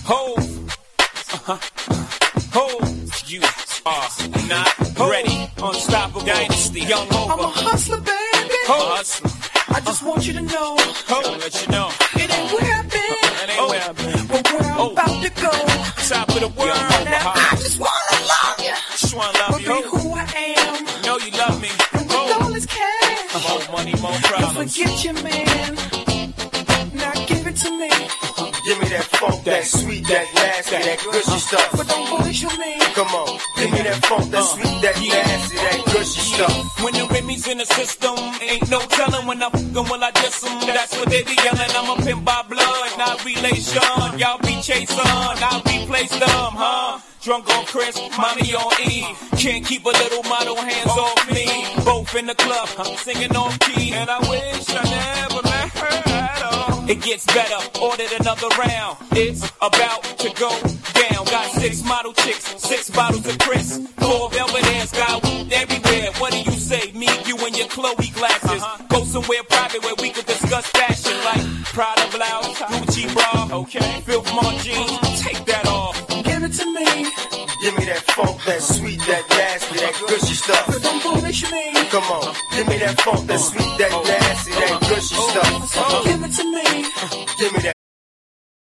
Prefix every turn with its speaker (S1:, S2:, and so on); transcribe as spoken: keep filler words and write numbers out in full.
S1: Hove, uh-huh. Hove, you are not ready. Unstoppable dynasty, young Hov.
S2: I'm a hustler, baby.
S1: Hov, hustler.
S2: I just want you to know.
S1: Hov, let you know.
S2: It ain't where I've been.
S1: It ain't where I've been.
S2: But where I'm
S1: oh.
S2: about to go.
S1: Top of the world.
S2: Now I just wanna love you.
S1: Just wanna love
S2: but
S1: you.
S2: Be who I am.
S1: You know you love me.
S2: And with
S1: oh.
S2: all this cash.
S1: More money, more problems.
S2: Don't forget your man. Now give it to me.
S3: Give me that funk, that sweet, that nasty, that gushy stuff.
S2: But don't bullshit me.
S3: Come on, give me that funk, that sweet, that nasty, that gushy stuff.
S1: When the Remy's in the system, ain't no telling when I'm f***ing will I diss them. That's what they be yelling. I'm a pimp by blood, not relation. Y'all be chasing, I'll replace them, huh? Drunk on Chris, mommy on E. Can't keep a little model hands off me. Both in the club, I'm singing off key. And I wish I never met her at all. It gets better, ordered another round. It's about to go down. Got six model chicks, six bottles of Chris. Four velvet ass, got everywhere. What do you say? Me, you, and your Chloe glasses. Uh-huh. Go somewhere private where we could discuss fashion. Like Prada blouse, Gucci bra, okay. Filth Mart jeans, take that off.
S2: Give it to me.
S3: Give me that funk, that sweet, that nasty, that gushy stuff.
S2: But don't bullshit me.
S3: Come on, give me that funk, that sweet, that nasty, that gushy stuff.
S2: Give it to me.
S3: Give me that.